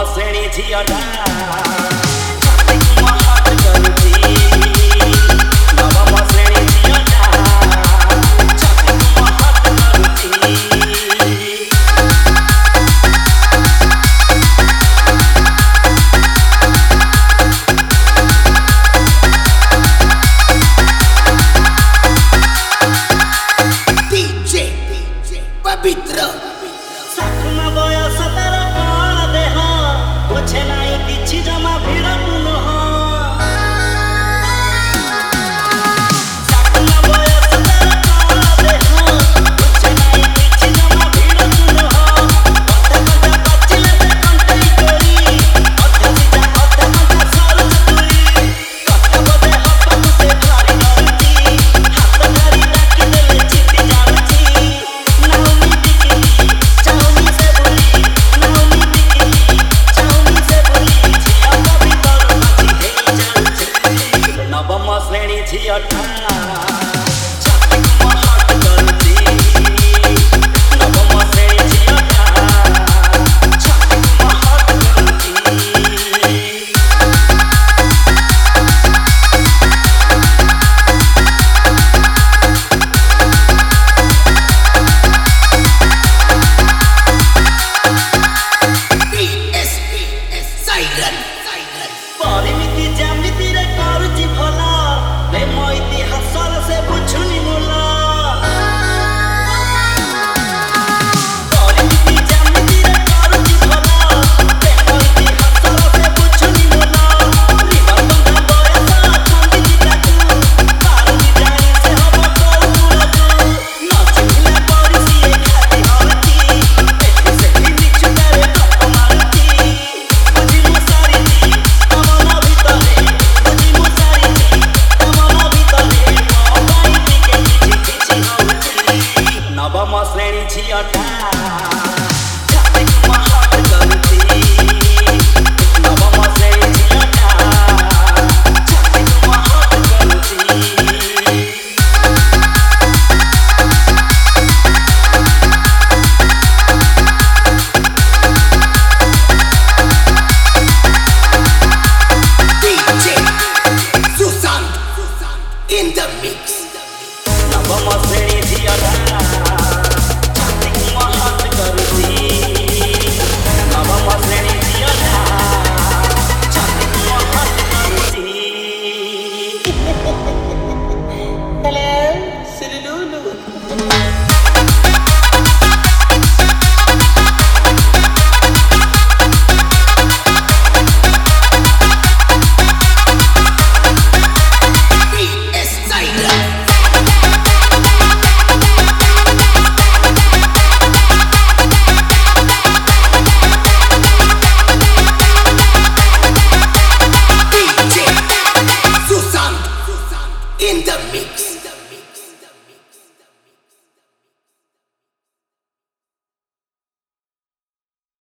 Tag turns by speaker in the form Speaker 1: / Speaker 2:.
Speaker 1: श्रेणी झियटा छातीमा हात गरुची नवम श्रेणी झियटा छातीमा हात गरुची
Speaker 2: पवित्र
Speaker 1: साखुमा बयस तार कण देह पोछे नाई किछि जमा भिड़ पुनः साखुमा बयस तार कण देह पोछे नाई किछि जमा भिड़ पुनः कथा कथा पचिले से कंटई करी अधा सीधा अधा मजा सर चतुरी कथा बदे हपक से भारी डरती हाथ धरी डाकी देले चिति जाउची नाउनी बिकिनी चाउनी से बोली नाउनी बिकिनी चाउनी से बोली झिया कभी तर नाची हे जाउची नवम श्रेणी झियटा छातीमा हात गरुची नवम श्रेणी झियटा छातीमा हात गरुची
Speaker 2: साइरन
Speaker 1: परिमिति ज्यामिति रे करुची भला प्रेम इतिहास से बुझुनी मोला परिमिति ज्यामिति रे करुची भला प्रेम इतिहास से बुझुनी मोला रिबन बंधा बयस छंदी जिताकू पारुनी जाए से हम करू तुरकू नचिले परिसी खाती हरती एठी सेठी निचु करे गप मारती बुझी मुसारी तमना भितरे बुझी मुसारी तमना भितरे मोबाइल के किछि किछि होउची नवम श्रेणी झियटा छातीमा हात गरुची नवम श्रेणी झियटा छातीमा हात गरुची
Speaker 2: DJ Susan in the mix.
Speaker 1: नवम श्रेणी झियटा छातीमा हात गरुची नवम श्रेणी झियटा छातीमा हात गरुची
Speaker 2: Hello, Silulu. PS Siren. DJ Susan in the mix.